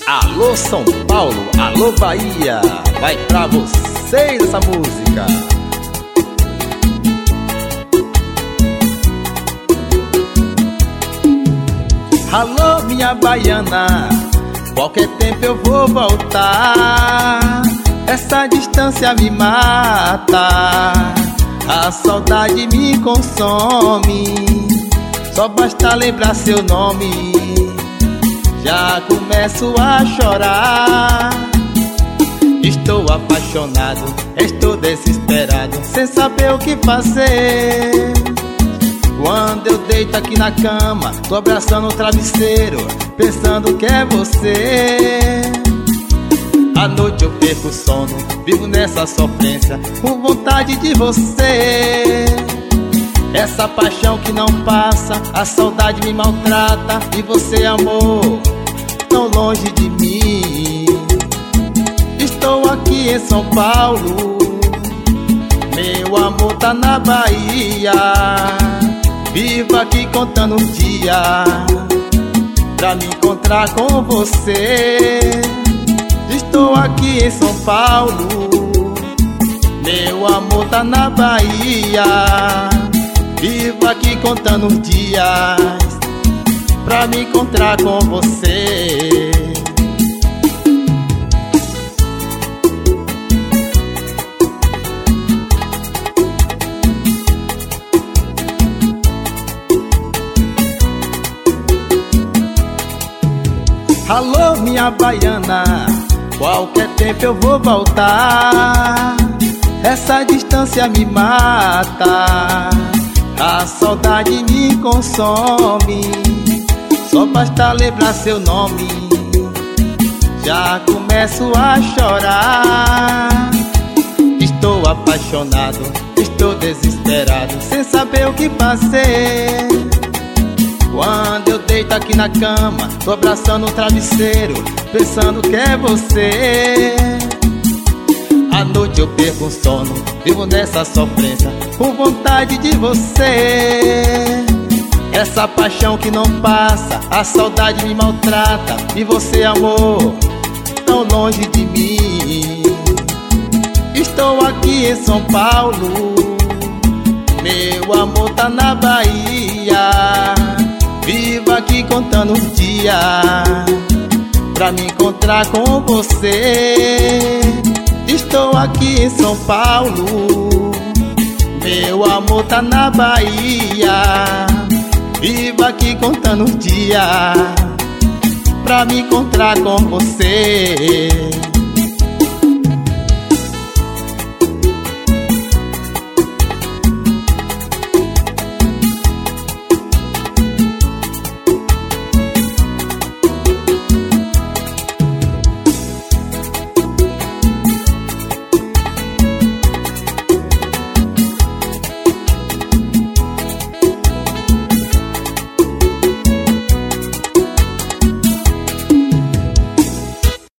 Alô São Paulo, alô Bahia, vai pra vocês essa música. Alô minha baiana, qualquer tempo eu vou voltar. Essa distância me mata, a saudade me consome. Só basta lembrar seu nome, já começo a chorar. Estou apaixonado, estou desesperado, sem saber o que fazer. Quando eu deito aqui na cama, tô abraçando o travesseiro, pensando que é você. À noite eu perco o sono, vivo nessa sofrência, com vontade de você. Essa paixão que não passa, a saudade me maltrata. E você, amor, tão longe de mim. Estou aqui em São Paulo, meu amor tá na Bahia. Vivo aqui contando um dia pra me encontrar com você. Estou aqui em São Paulo, meu amor tá na Bahia. Vivo aqui contando os dias pra me encontrar com você. Alô minha baiana, qualquer tempo eu vou voltar. Essa distância me mata, a saudade me consome. Só basta lembrar seu nome, já começo a chorar. Estou apaixonado, estou desesperado, sem saber o que fazer. Quando eu deito aqui na cama, tô abraçando o travesseiro, pensando que é você. À noite eu perco o sono, vivo nessa sofrência, com vontade de você. Essa paixão que não passa, a saudade me maltrata. E você, amor, tão longe de mim. Estou aqui em São Paulo, meu amor tá na Bahia. Vivo aqui contando os dias pra me encontrar com você. Estou aqui em São Paulo, meu amor tá na Bahia. Vivo aqui contando os dias pra me encontrar com você.